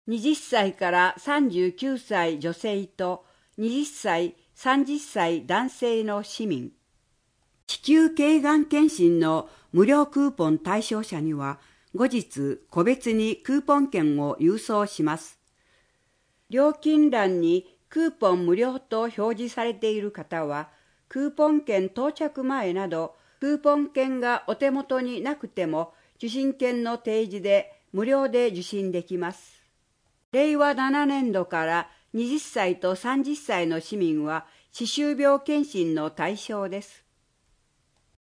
20歳から39歳女性と20歳、30歳男性の市民。子宮頸がん検診の無料クーポン対象者には、後日個別にクーポン券を郵送します。料金欄にクーポン無料と表示されている方は、クーポン券到着前など、クーポン券がお手元になくても、受診券の提示で無料で受診できます。令和7年度から20歳と30歳の市民は、歯周病検診の対象です。